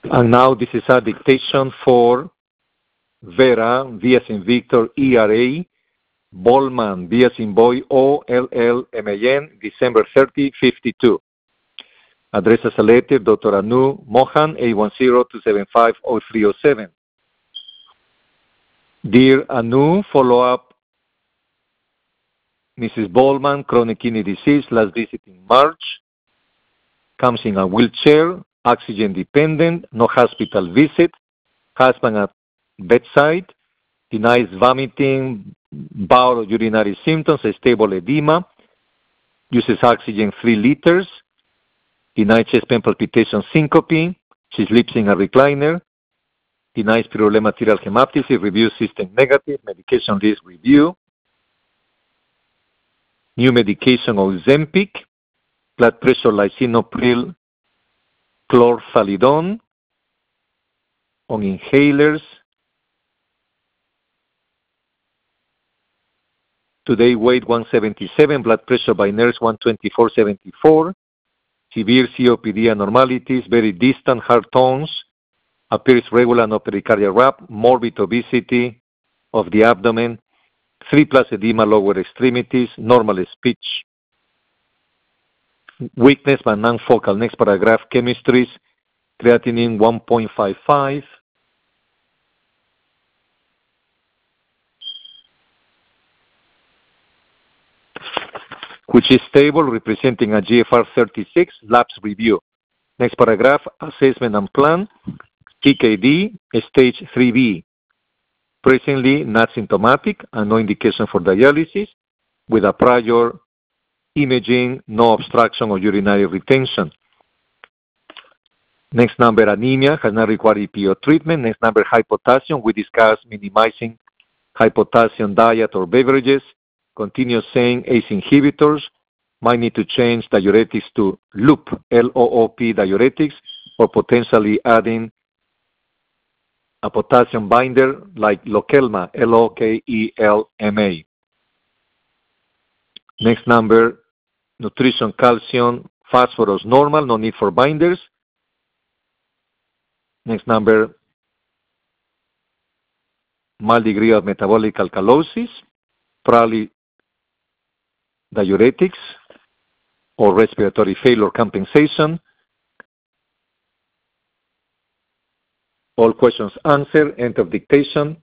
And now this is a dictation for Vera, V as in Victor, ERA, Bollman, B as in boy, OLLMAN, December 30, 52. Address as a letter, Dr. Anu Mohan, 810-275-0307. Dear Anu, follow up Mrs. Bollman, chronic kidney disease, last visit in March. Comes in a wheelchair, oxygen dependent, no hospital visit. Husband at bedside, denies vomiting, bowel or urinary symptoms, stable edema, uses oxygen 3 liters, denies chest pain palpitation syncope, she sleeps in a recliner, denies pyroluate material hemoptysis, review system negative, medication list review, new medication Ozempic, blood pressure lisinopril, chlorthalidone, on inhalers. Today weight 177, blood pressure by nurse 124/74, severe COPD abnormalities, very distant heart tones, appears regular no pericardial rap, morbid obesity of the abdomen, 3+ edema lower extremities, normal speech, weakness but non-focal. Next paragraph, chemistries, creatinine 1.55, which is stable, representing a GFR 36, labs review. Next paragraph, assessment and plan, TKD, stage 3B. Presently not symptomatic and no indication for dialysis, with a prior imaging, no obstruction or urinary retention. Next number, anemia, has not required EPO treatment. Next number, high potassium. We discussed minimizing high potassium diet or beverages. Continue saying ACE inhibitors. Might need to change diuretics to LOOP, L-O-O-P diuretics, or potentially adding a potassium binder like Lokelma, L-O-K-E-L-M-A. Next number, nutrition, calcium, phosphorus, normal, no need for binders. Next number, mild degree of metabolic alkalosis, probably diuretics or respiratory failure compensation. All questions answered. End of dictation.